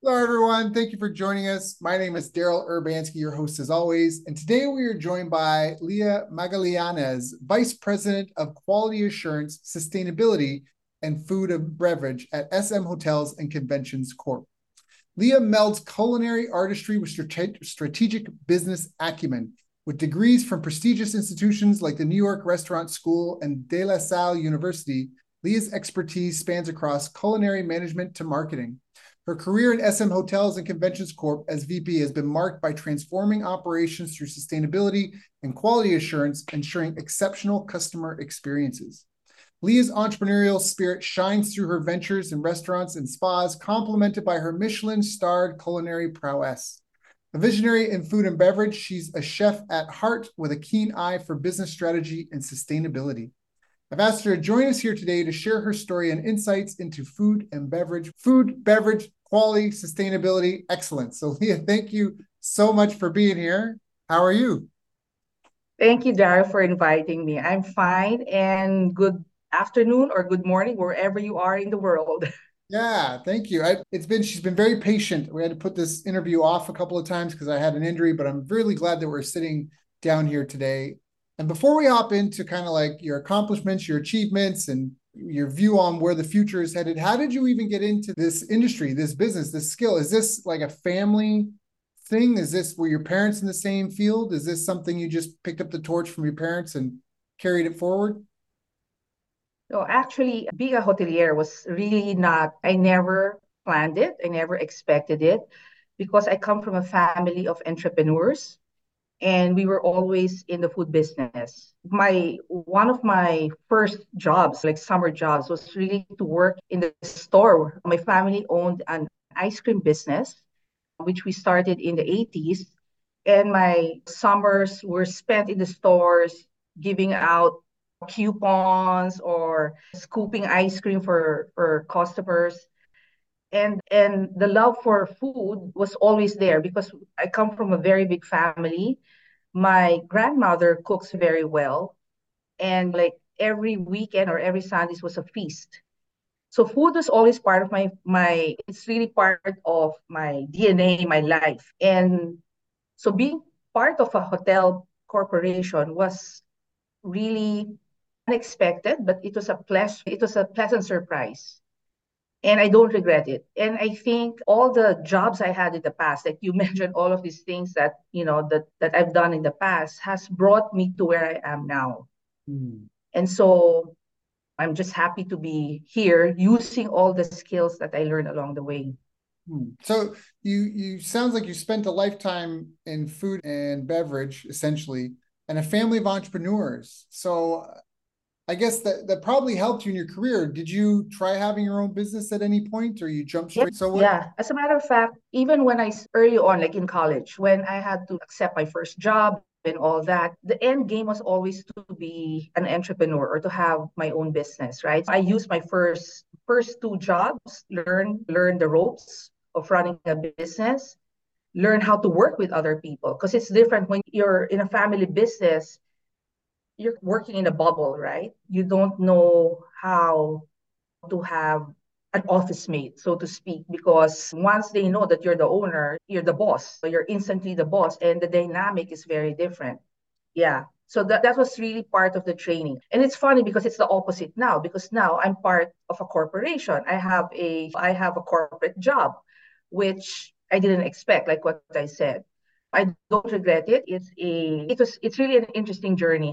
Hello, everyone. Thank you for joining us. My name is Daryl Urbanski, your host as always. And today we are joined by Leah Magallanes, Vice President of Quality Assurance, Sustainability, and Food and Beverage at SM Hotels and Conventions Corp. Leah melds culinary artistry with strategic business acumen. With degrees from prestigious institutions like the New York Restaurant School and De La Salle University, Leah's expertise spans across culinary management to marketing. Her career at SM Hotels and Conventions Corp as VP has been marked by transforming operations through sustainability and quality assurance, ensuring exceptional customer experiences. Leah's entrepreneurial spirit shines through her ventures in restaurants and spas, complemented by her Michelin-starred culinary prowess. A visionary in food and beverage, she's a chef at heart with a keen eye for business strategy and sustainability. I've asked her to join us here today to share her story and insights into food, beverage, quality, sustainability, excellence. So, Leah, thank you so much for being here. How are you? Thank you, Dara, for inviting me. I'm fine and good afternoon or good morning, wherever you are in the world. Yeah, thank you. She's been very patient. We had to put this interview off a couple of times because I had an injury, but I'm really glad that we're sitting down here today. And before we hop into kind of like your accomplishments, your achievements, and your view on where the future is headed, how did you even get into this industry, this business, this skill? Is this like a family thing? Is this were your parents in the same field? Is this something you just picked up the torch from your parents and carried it forward? So actually, being a hotelier was really not, I never planned it. I never expected it because I come from a family of entrepreneurs and we were always in the food business. My one of my first jobs, like summer jobs, was really to work in the store. My family owned an ice cream business, which we started in the 80s. And my summers were spent in the stores giving out coupons or scooping ice cream for customers. And the love for food was always there because I come from a very big family. My grandmother cooks very well, and like every weekend or every Sundays was a feast. So food was always part of my it's really part of my DNA, my life. And so being part of a hotel corporation was really unexpected, but it was a pleasant surprise. And I don't regret it. And I think all the jobs I had in the past, like you mentioned, all of these things that that I've done in the past has brought me to where I am now. Hmm. And so I'm just happy to be here using all the skills that I learned along the way. So you sounds like you spent a lifetime in food and beverage essentially, and a family of entrepreneurs. So I guess that probably helped you in your career. Did you try having your own business at any point, or you jumped Yeah, straight? So what? yeah. As a matter of fact, even when early on, like in college, when I had to accept my first job and all that, the end game was always to be an entrepreneur or to have my own business, right? I used my first two jobs, learn the ropes of running a business, learn how to work with other people because it's different when you're in a family business. You're working in a bubble, right? You don't know how to have an office mate, so to speak, because once they know that you're the owner, you're the boss. So you're instantly the boss, and the dynamic is very different. Yeah. So that was really part of the training. And it's funny because it's the opposite now, because now I'm part of a corporation. I have a corporate job, which I didn't expect, like what I said. I don't regret it. It's really an interesting journey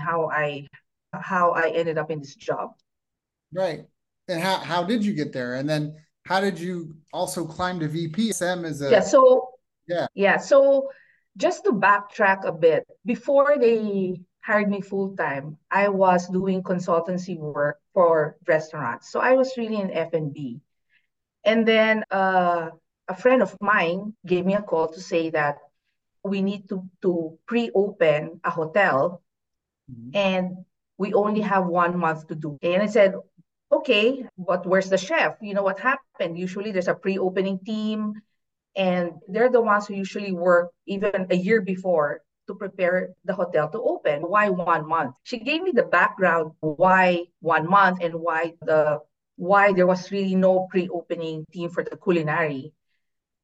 how I ended up in this job. Right. And how did you get there? And then how did you also climb to VP? SM is Yeah, a so yeah. Yeah, so just to backtrack a bit, before they hired me full time, I was doing consultancy work for restaurants. So I was really in F&B. And then a friend of mine gave me a call to say that we need to pre-open a hotel Mhm. and we only have 1 month to do. And I said, okay, but where's the chef? You know what happened? Usually there's a pre-opening team and they're the ones who usually work even a year before to prepare the hotel to open. Why 1 month? She gave me the background why 1 month and why there was really no pre-opening team for the culinary.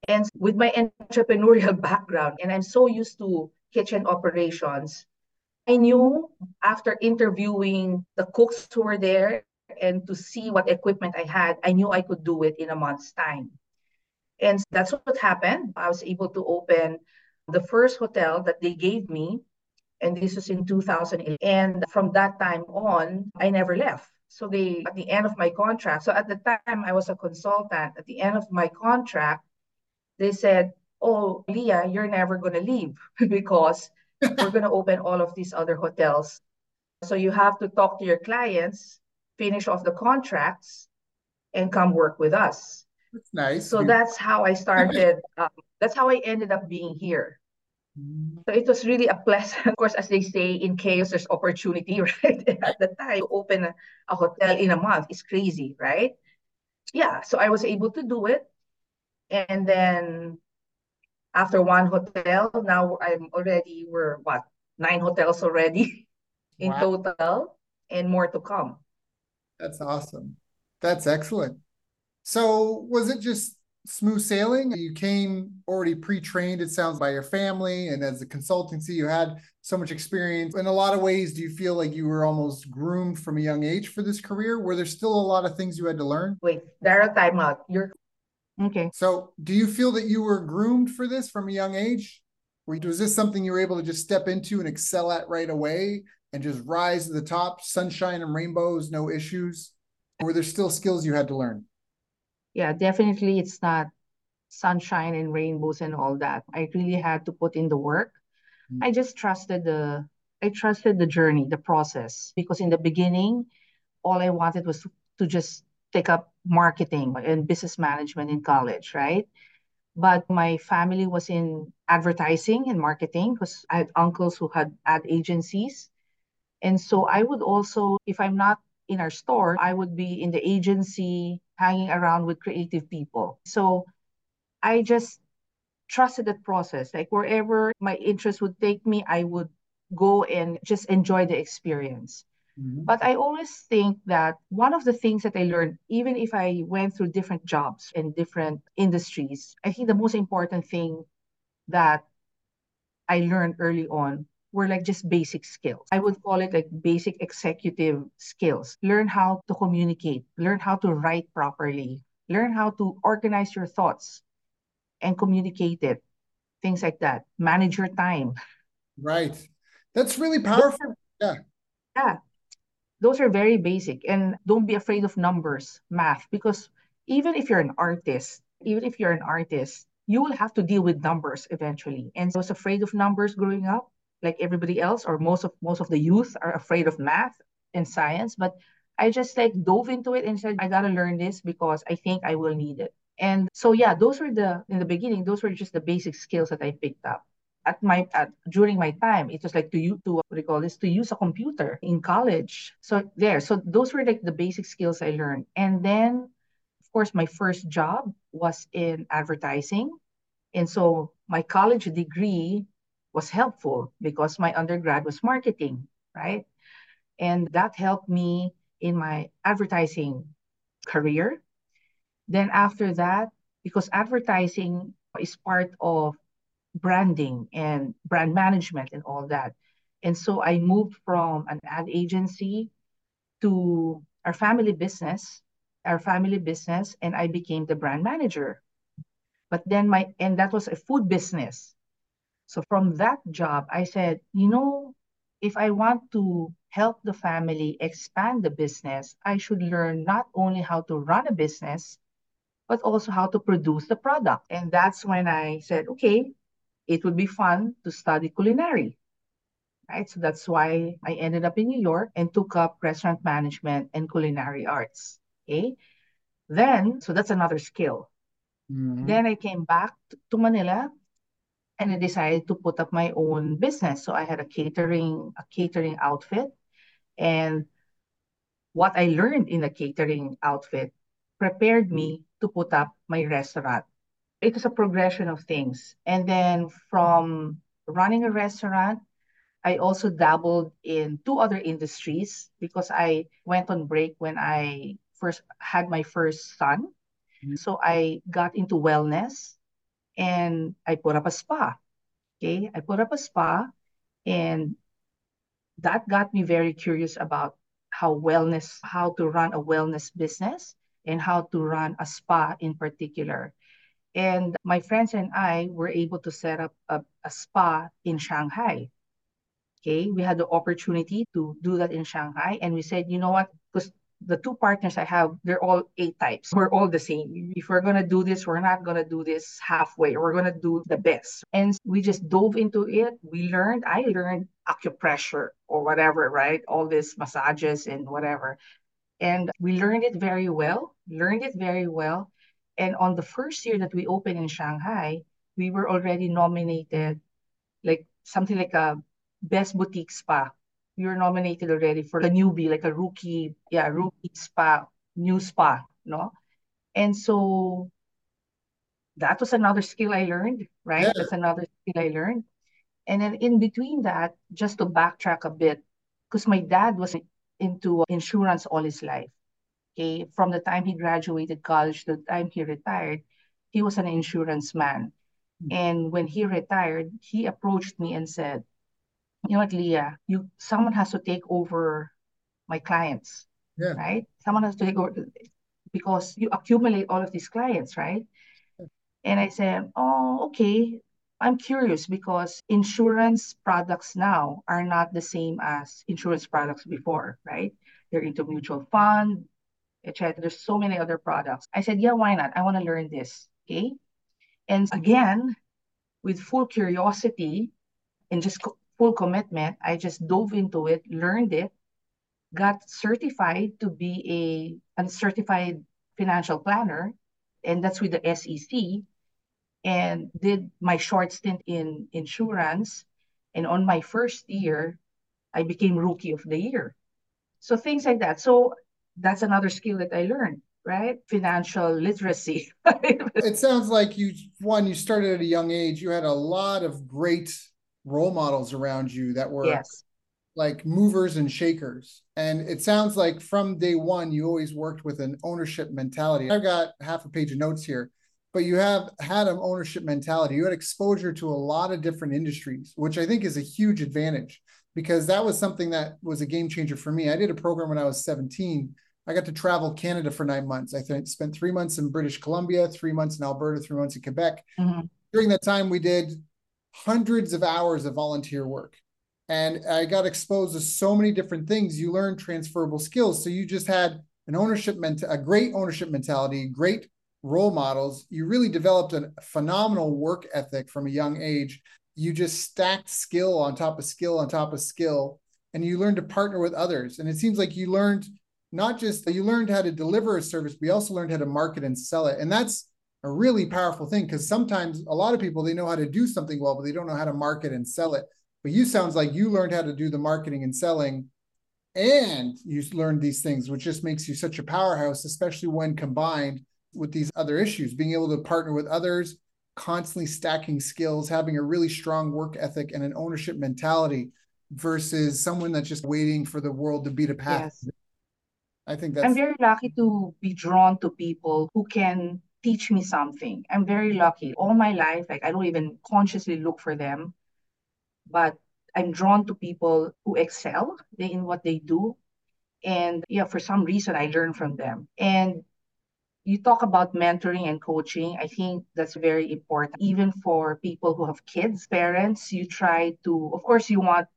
And with my entrepreneurial background, and I'm so used to kitchen operations, I knew after interviewing the cooks who were there and to see what equipment I had, I knew I could do it in a month's time. And that's what happened. I was able to open the first hotel that they gave me, and this was in 2008. And from that time on, I never left. So at the end of my contract, so at the time I was a consultant, at the end of my contract, they said, "Oh, Leah, you're never going to leave because we're going to open all of these other hotels. So you have to talk to your clients, finish off the contracts, and come work with us." That's nice to So be. that's how I started. That's how I ended up being here. So it was really a pleasant, of course, as they say, in chaos, there's opportunity, right? At the time, to open a hotel in a month is crazy, right? Yeah, so I was able to do it. And then after one hotel, now we're what, 9 hotels already in Wow, total and more to come. that's awesome. That's excellent. So was it just smooth sailing? You came already pre-trained, it sounds, by your family, and as a consultancy, you had so much experience. In a lot of ways, do you feel like you were almost groomed from a young age for this career? Were there still a lot of things you had to learn? Wait, Dara, time out. You're okay. So do you feel that you were groomed for this from a young age? Was this something you were able to just step into and excel at right away and just rise to the top, sunshine and rainbows, no issues? Or were there still skills you had to learn? Yeah, definitely it's not sunshine and rainbows and all that. I really had to put in the work. I just trusted the journey, the process, because in the beginning, all I wanted was to just take up marketing and business management in college, right? But my family was in advertising and marketing because I had uncles who had ad agencies. And so I would also, if I'm not in our store, I would be in the agency hanging around with creative people. So I just trusted that process. Like wherever my interest would take me, I would go and just enjoy the experience. Mhm. But I always think that one of the things that I learned, even if I went through different jobs and different industries, I think the most important thing that I learned early on were like just basic skills. I would call it like basic executive skills. Learn how to communicate, learn how to write properly, learn how to organize your thoughts and communicate it, things like that. Manage your time. Right. That's really Those powerful. are, Yeah. yeah, those are very basic. And don't be afraid of numbers, math, because even if you're an artist, you will have to deal with numbers eventually. And I was afraid of numbers growing up, like everybody else, or most of the youth are afraid of math and science. But I just like dove into it and said, I gotta learn this because I think I will need it. And so yeah, those were the in the beginning, those were just the basic skills that I picked up during my time. It was like what do you call this, to use a computer in college. So those were like the basic skills I learned. And then of course my first job was in advertising. And so my college degree was helpful because my undergrad was marketing, right? And that helped me in my advertising career. Then after that, because advertising is part of branding and brand management and all that. And so I moved from an ad agency to our family business, and I became the brand manager. But then and that was a food business. So from that job, I said, if I want to help the family expand the business, I should learn not only how to run a business, but also how to produce the product. And that's when I said, okay, it would be fun to study culinary, right? So that's why I ended up in New York and took up restaurant management and culinary arts. Okay. So that's another skill. Mhm. Then I came back to Manila and I decided to put up my own business. So I had a catering outfit. And what I learned in the catering outfit prepared me to put up my restaurant. It was a progression of things. And then from running a restaurant, I also dabbled in two other industries because I went on break when I first had my first son. So I got into wellness. and I put up a spa. Okay, I put up a spa, and that got me very curious about how to run a wellness business and how to run a spa in particular. And my friends and I were able to set up a spa in Shanghai. Okay, we had the opportunity to do that in Shanghai, and we said, you know what? Because the two partners I have, they're all A types. We're all the same. If we're gonna do this, we're not gonna do this halfway. We're gonna do the best. And we just dove into it. I learned acupressure or whatever, right? All these massages and whatever. And we learned it very well. And on the first year that we opened in Shanghai, we were already nominated like something like a best boutique spa. You're nominated already for a newbie, like a rookie, yeah, rookie spa, new spa, no? And so that was another skill I learned, Yeah, right? That's another skill I learned. And then in between that, just to backtrack a bit, because my dad was into insurance all his life. Okay, from the time he graduated college to the time he retired, he was an insurance man. And when he retired, he approached me and said, you know what, Leah, someone has to take over my clients, yeah, right? Someone has to take over because you accumulate all of these clients, right? And I said, oh, okay. I'm curious because insurance products now are not the same as insurance products before, right? They're into mutual fund, etc. There's so many other products. I said, yeah, why not? I want to learn this. Okay. And again, with full curiosity and just full commitment, I just dove into it, learned it, got certified to be a certified financial planner, and that's with the SEC, and did my short stint in insurance. And on my first year, I became rookie of the year. So things like that. So that's another skill that I learned, right? Financial literacy. it sounds like you started at a young age. You had a lot of great role models around you that were Yes. like movers and shakers. And it sounds like from day one, you always worked with an ownership mentality. I've got half a page of notes here, but you have had an ownership mentality. You had exposure to a lot of different industries, which I think is a huge advantage because that was something that was a game changer for me. I did a program when I was 17. I got to travel Canada for 9 months. I spent 3 months in British Columbia, 3 months in Alberta, 3 months in Quebec. Mm-hmm. During that time, we did hundreds of hours of volunteer work. And I got exposed to so many different things. You learn transferable skills. So you just had a great ownership mentality, great role models. You really developed a phenomenal work ethic from a young age. You just stacked skill on top of skill on top of skill, and you learned to partner with others. And it seems like you learned not just you learned how to deliver a service, but you also learned how to market and sell it. And that's a really powerful thing because sometimes a lot of people, they know how to do something well, but they don't know how to market and sell it. But you sounds like you learned how to do the marketing and selling, and you learned these things, which just makes you such a powerhouse, especially when combined with these other issues, being able to partner with others, constantly stacking skills, having a really strong work ethic and an ownership mentality versus someone that's just waiting for the world to beat a path. Yes. I think I'm that's very lucky to be drawn to people who can teach me something. I'm very lucky. All my life, like I don't even consciously look for them, but I'm drawn to people who excel in what they do. And yeah, for some reason, I learn from them. And you talk about mentoring and coaching. I think that's very important. Even for people who have kids, parents, you try to, of course,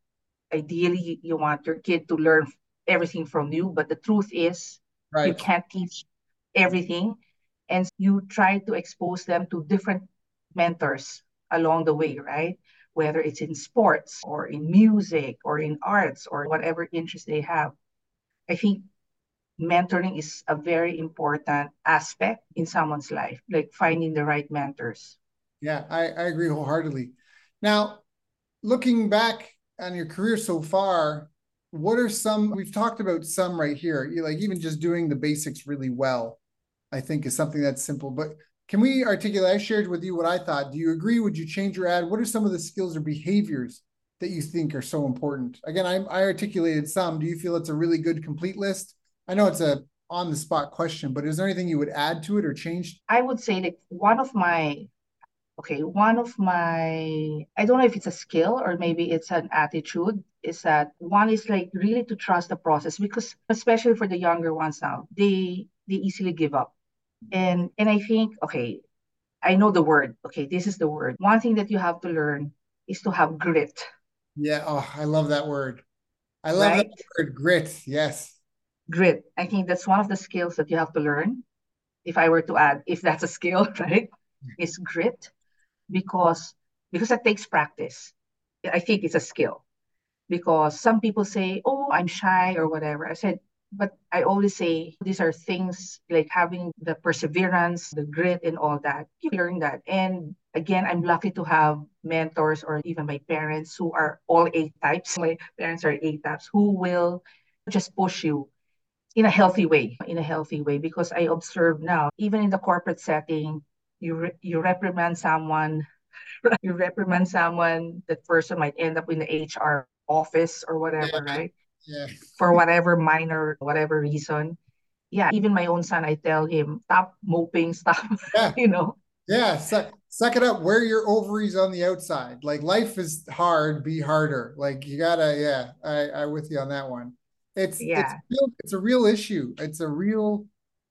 ideally, you want your kid to learn everything from you. But the truth is, you right. can't teach everything. And you try to expose them to different mentors along the way, right? Whether it's in sports or in music or in arts or whatever interest they have. I think mentoring is a very important aspect in someone's life, like finding the right mentors. Yeah, I agree wholeheartedly. Now, looking back on your career so far, what are some, we've talked about some right here, you like even just doing the basics really well, I think is something that's simple, but can we articulate, I shared with you what I thought. Do you agree? Would you change your ad? What are some of the skills or behaviors that you think are so important? Again, I articulated some. Do you feel it's a really good complete list? I know it's a on the spot question, but is there anything you would add to it or change? I would say that one of my Okay, one of my, I don't know if it's a skill or maybe it's an attitude, is that one is like really to trust the process because especially for the younger ones now, they easily give up. And I think, okay, I know the word. Okay, this is the word. One thing that you have to learn is to have grit, Yeah. Oh, I love that word. I love that right? word, grit. Yes. Grit. I think that's one of the skills that you have to learn. If I were to add, if that's a skill, right? Is grit because that takes practice. I think it's a skill because some people say, "Oh, I'm shy" or whatever. I said, but I always say these are things like having the perseverance, the grit, and all that. You learn that. And again, I'm lucky to have mentors or even my parents who are all A types. My parents are A types who will just push you in a healthy way, because I observe now, even in the corporate setting, you reprimand someone, you reprimand someone, that person might end up in the HR office or whatever, Yeah. right? Yeah. For whatever minor, whatever reason. Yeah, even my own son, I tell him, stop moping, stop, Yeah. you know. Yeah. Suck it up. Wear your ovaries on the outside. Like life is hard. Be harder. Like you gotta. Yeah. I with you on that one. Yeah, It's a real issue. It's a real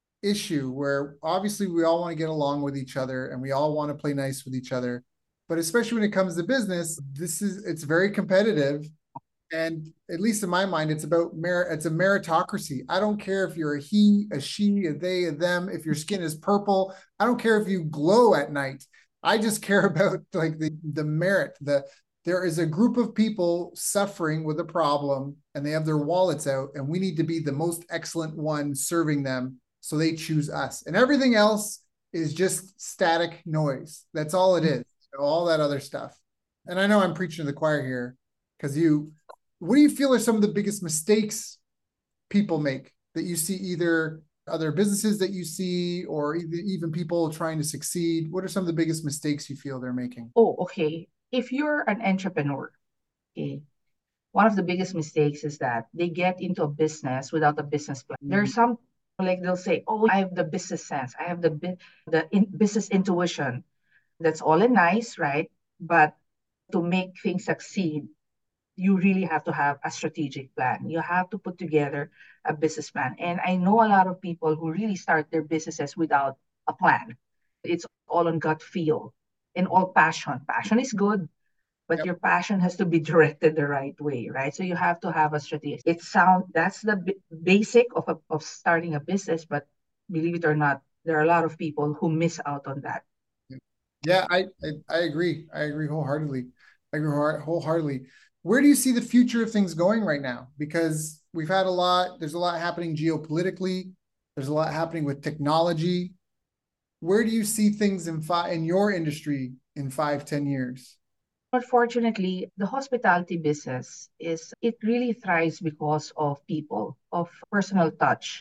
issue where obviously we all want to get along with each other and we all want to play nice with each other. But especially when it comes to business, it's very competitive. And at least in my mind, it's about merit. It's a meritocracy. I don't care if you're a he, a she, a they, a them, if your skin is purple. I don't care if you glow at night. I just care about like the merit. There is a group of people suffering with a problem and they have their wallets out, and we need to be the most excellent one serving them. So they choose us. And everything else is just static noise. That's all it is. All that other stuff. And I know I'm preaching to the choir here because what do you feel are some of the biggest mistakes people make that you see, either other businesses that you see or even people trying to succeed? What are some of the biggest mistakes you feel they're making? oh, okay. If you're an entrepreneur, okay, one of the biggest mistakes is that they get into a business without a business plan. Mm-hmm. There's some, like, they'll say, "Oh, I have the business sense. I have business intuition." That's all and nice, right? But to make things succeed, you really have to have a strategic plan. You have to put together a business plan. And I know a lot of people who really start their businesses without a plan. It's all on gut feel and all passion. Passion is good, but Yep. your passion has to be directed the right way, right? So you have to have a strategy. That's the basic of starting a business, but believe it or not, there are a lot of people who miss out on that. Yeah, I agree. I agree wholeheartedly. I agree wholeheartedly. Where do you see the future of things going right now? Because there's a lot happening geopolitically. There's a lot happening with technology. Where do you see things in your industry in 5, 10 years? Unfortunately, the hospitality business it really thrives because of people, of personal touch.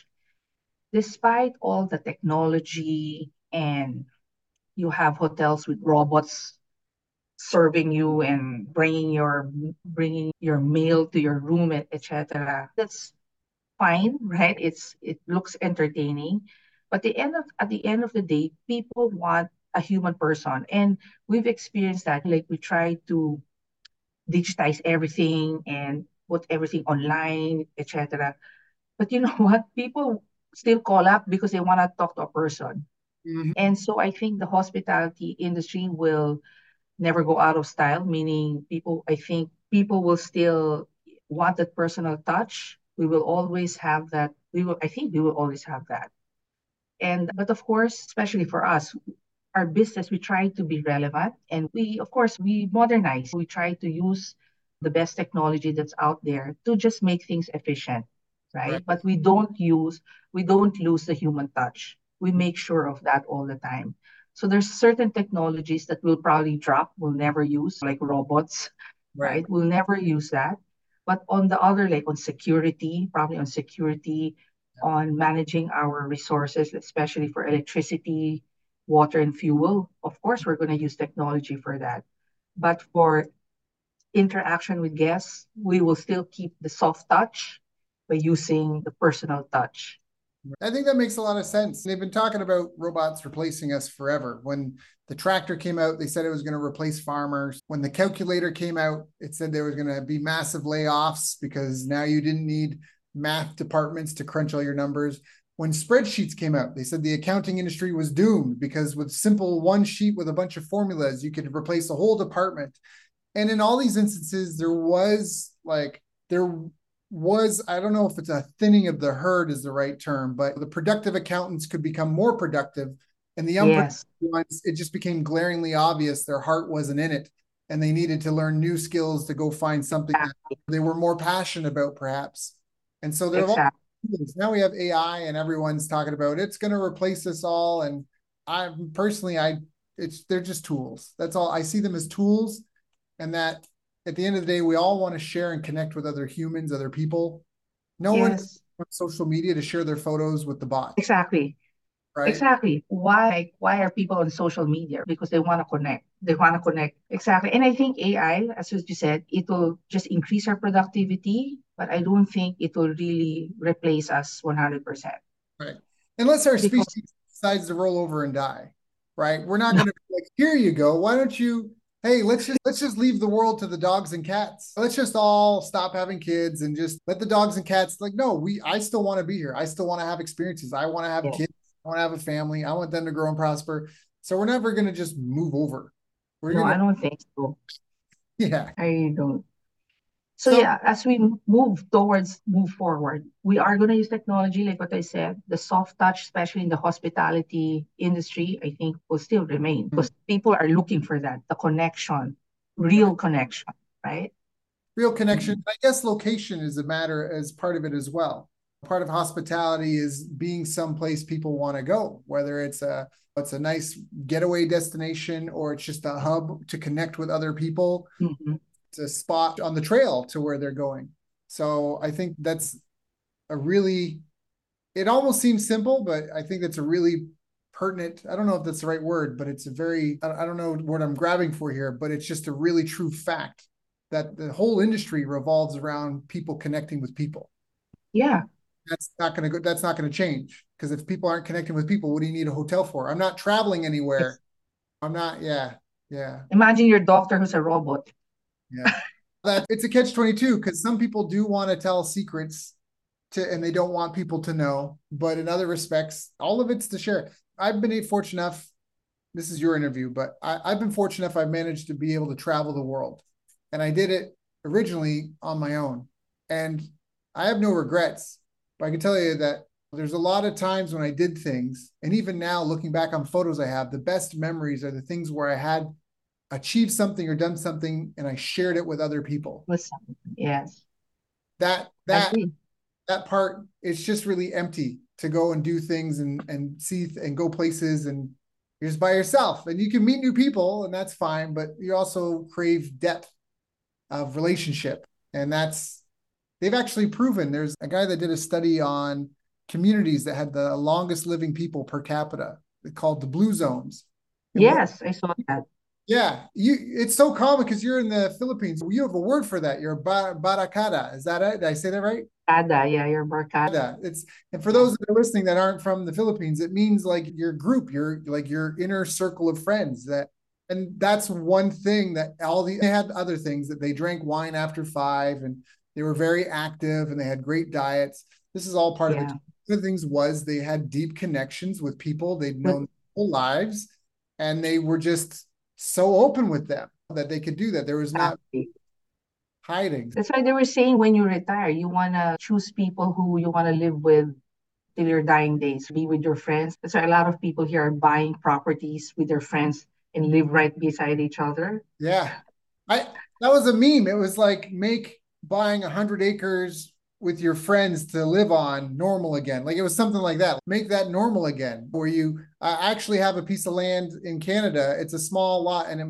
Despite all the technology, and you have hotels with robots serving you and bringing your meal to your room, etc. That's fine, right? It looks entertaining, but at the end of the day, people want a human person, and we've experienced that. Like, we try to digitize everything and put everything online, etc. But you know what? People still call up because they want to talk to a person. Mhm. And so I think the hospitality industry will never go out of style, meaning I think people will still want that personal touch. We will always have that. I think we will always have that. But of course, especially for us, our business, we try to be relevant, and of course, we modernize. We try to use the best technology that's out there to just make things efficient, Right. right? But we don't lose the human touch. We make sure of that all the time. So there's certain technologies that we'll probably drop, we'll never use, like robots, Right. right? We'll never use that. But on the other, like on security, probably on security, on managing our resources, especially for electricity, water, and fuel, of course, we're going to use technology for that. But for interaction with guests, we will still keep the soft touch by using the personal touch. I think that makes a lot of sense. They've been talking about robots replacing us forever. When the tractor came out, they said it was going to replace farmers. When the calculator came out, it said there was going to be massive layoffs because now you didn't need math departments to crunch all your numbers. When spreadsheets came out, they said the accounting industry was doomed because with simple one sheet with a bunch of formulas, you could replace a whole department. And in all these instances, there was, I don't know if it's a thinning of the herd is the right term, but the productive accountants could become more productive. And the unproductive Yes, ones, it just became glaringly obvious their heart wasn't in it. And they needed to learn new skills to go find something that exactly. they were more passionate about, perhaps. And so there have all Exactly. now we have AI and everyone's talking about it's going to replace us all. And I personally, they're just tools. That's all. I see them as tools, and that at the end of the day, we all want to share and connect with other humans, other people. No one is Yes, on social media to share their photos with the bot, exactly. right? Exactly. Why are people on social media? Because they want to connect. They want to connect. Exactly. And I think AI, as you said, it will just increase our productivity, but I don't think it will really replace us 100%. Right. Unless our Because species decides to roll over and die, right? We're not going to be like, here you go. Why don't you, hey, let's just leave the world to the dogs and cats. Let's just all stop having kids and just let the dogs and cats like, no, I still want to be here. I still want to have experiences. I want to have yes. kids. I want to have a family. I want them to grow and prosper. So we're never going to just move over. We're No, going to, I don't think so. yeah. I don't. So So yeah, as we move forward, we are going to use technology, like what I said, the soft touch, especially in the hospitality industry, I think will still remain because people are looking for that, the connection, real connection, right? real connection. Mhm. I guess location is a matter as part of it as well. Part of hospitality is being someplace people want to go, whether it's a nice getaway destination or it's just a hub to connect with other people. Mhm. It's a spot on the trail to where they're going. So I think that's a really it almost seems simple, but I think that's a really pertinent. I don't know if that's the right word, but it's a very, I don't know what I'm grabbing for here, but it's just a really true fact that the whole industry revolves around people connecting with people. Yeah. That's not going to change because if people aren't connecting with people, what do you need a hotel for? I'm not traveling anywhere. It's, I'm not, yeah, yeah, imagine your doctor who's a robot. yeah. That it's a catch 22 because some people do want to tell secrets and they don't want people to know. But in other respects, all of it's to share. I've been fortunate enough. This is your interview, but I've been fortunate enough. I've managed to be able to travel the world, and I did it originally on my own, and I have no regrets. But I can tell you that there's a lot of times when I did things, and even now looking back on photos I have, the best memories are the things where I had achieved something or done something, and I shared it with other people. Was yes, That that agree. that part, it's just really empty to go and do things and see and go places, and you're just by yourself and you can meet new people and that's fine, but you also crave depth of relationship. And that's they've actually proven. There's a guy that did a study on communities that had the longest living people per capita called the blue zones. And what Yes, I saw that. yeah, it's so common because you're in the Philippines. You have a word for that. You're barakada. Is that it? Did I say that right? Ada, yeah, your barkada. It's and for Yeah. those that are listening that aren't from the Philippines, it means like your group, your like your inner circle of friends. And that's one thing that they had other things that they drank wine after 5 and they were very active and they had great diets. This is all part of it. Yeah. One of the things was they had deep connections with people they'd But known their whole lives, and they were just so open with them that they could do that. There was not exactly. hiding. That's why they were saying when you retire, you wanna choose people who you wanna live with till your dying days, be with your friends. That's why a lot of people here are buying properties with their friends and live right beside each other. Yeah. I That was a meme. It was like make buying 100 acres with your friends to live on normal again. Like it was something like that. Make that normal again. Where you actually have a piece of land in Canada. It's a small lot, and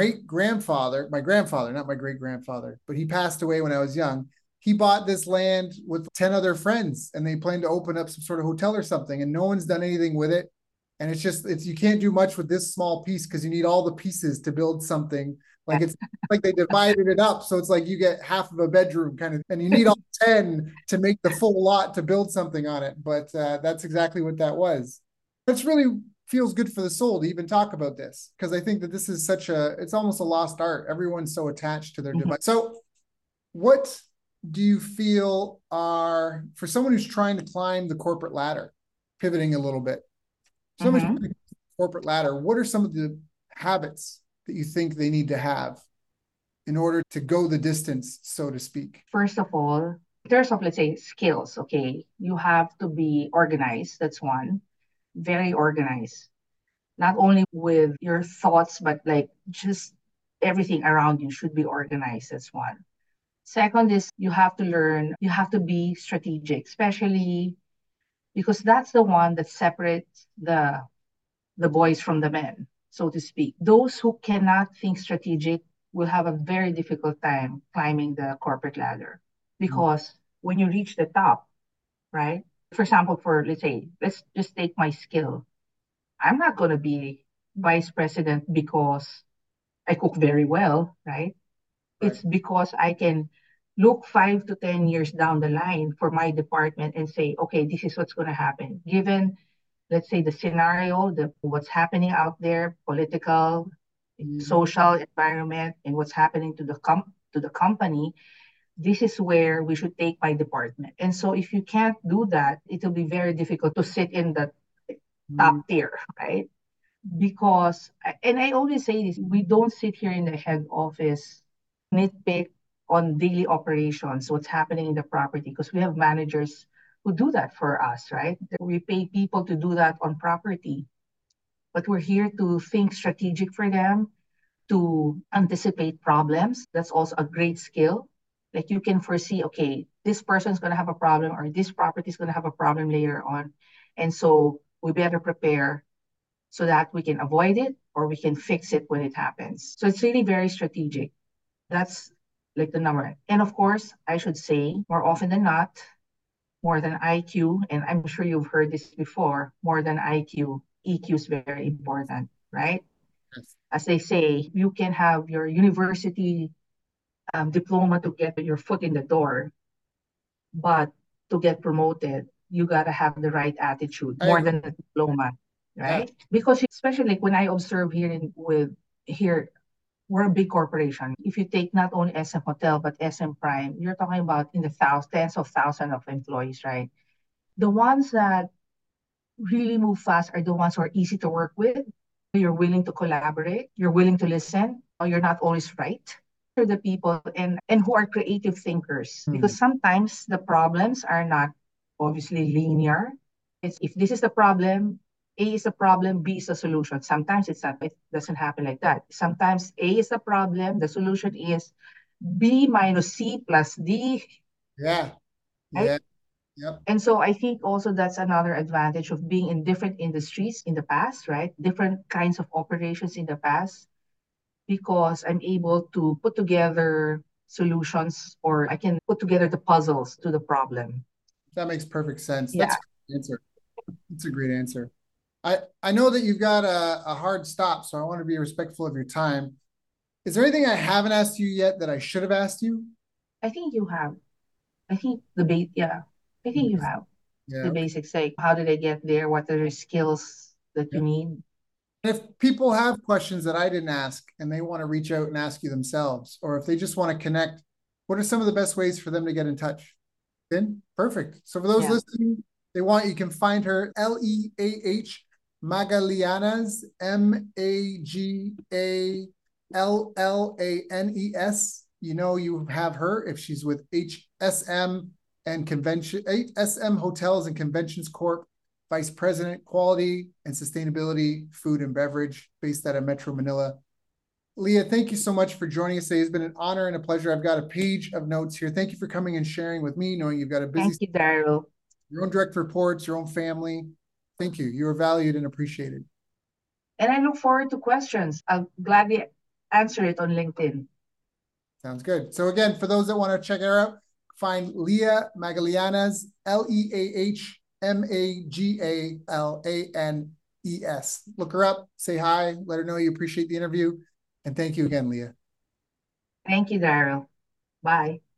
my grandfather, not my great grandfather, but he passed away when I was young. He bought this land with 10 other friends, and they planned to open up some sort of hotel or something, and no one's done anything with it. And it's you can't do much with this small piece because you need all the pieces to build something. Like it's like they divided it up. So it's like you get half of a bedroom kind of, and you need all 10 to make the full lot to build something on it. But that's exactly what that was. That's really feels good for the soul to even talk about this, because I think that this is it's almost a lost art. Everyone's so attached to their device. So what do you feel are, for someone who's trying to climb the corporate ladder, pivoting a little bit, someone's trying to climb the corporate ladder, what are some of the habits that you think they need to have in order to go the distance, so to speak? First of all, in terms of, let's say, skills, okay, you have to be organized. That's one. Very organized. Not only with your thoughts, but like just everything around you should be organized. That's one. Second is you have to learn, you have to be strategic, especially because that's the one that separates the boys from the men, so to speak. Those who cannot think strategic will have a very difficult time climbing the corporate ladder, because when you reach the top, right? For example, let's say, let's just take my skill. I'm not going to be vice president because I cook very well, right? It's because I can look 5 to 10 years down the line for my department and say, okay, this is what's going to happen. Given, let's say, the scenario, what's happening out there, political, social environment, and what's happening to the company, this is where we should take my department. And so if you can't do that, it will be very difficult to sit in the top tier, right? Because, and I always say this, we don't sit here in the head office, nitpick on daily operations, what's happening in the property, because we have managers who do that for us, right? We pay people to do that on property, but we're here to think strategic for them, to anticipate problems. That's also a great skill. Like you can foresee, okay, this person's going to have a problem, or this property is going to have a problem later on. And so we better prepare so that we can avoid it or we can fix it when it happens. So it's really very strategic. That's like the number. And of course, I should say, more often than not, more than IQ, and I'm sure you've heard this before, more than IQ, EQ is very important, right? Yes. As they say, you can have your university diploma to get your foot in the door, but to get promoted, you got to have the right attitude more than the diploma, right? Yeah. Because especially like when I observe here, we're a big corporation. If you take not only SM Hotel, but SM Prime, you're talking about in the tens of thousands of employees, right? The ones that really move fast are the ones who are easy to work with. You're willing to collaborate. You're willing to listen. Or you're not always right. They're the people and who are creative thinkers. Because sometimes the problems are not obviously linear. It's if this is the problem, A is the problem, B is the solution. Sometimes it doesn't happen like that. Sometimes A is the problem, the solution is B minus C plus D. Yeah. Right? Yeah. Yep. And so I think also that's another advantage of being in different industries in the past, right? Different kinds of operations in the past, because I'm able to put together solutions, or I can put together the puzzles to the problem. That makes perfect sense. Yeah. That's a great answer. That's a great answer. I know that you've got a hard stop, so I want to be respectful of your time. Is there anything I haven't asked you yet that I should have asked you? I think you have. I think I think you have. Yeah, the basics, like how did I get there? What are the skills that you need? If people have questions that I didn't ask and they want to reach out and ask you themselves, or if they just want to connect, what are some of the best ways for them to get in touch? Then perfect. So for those listening, you can find her Leah Magallanes, Magallanes. You have her if she's with HSM and Convention, HSM Hotels and Conventions Corp, Vice President, Quality and Sustainability, Food and Beverage, based out of Metro Manila. Leah, thank you so much for joining us today. It's been an honor and a pleasure. I've got a page of notes here. Thank you for coming and sharing with me, knowing you've got a busy... Thank you, Daryl. Your own direct reports, your own family. Thank you. You are valued and appreciated. And I look forward to questions. I'll gladly answer it on LinkedIn. Sounds good. So again, for those that want to check her out, find Leah Magallanes, Leah Magallanes. E-S. Look her up, say hi, let her know you appreciate the interview. And thank you again, Leah. Thank you, Daryl. Bye.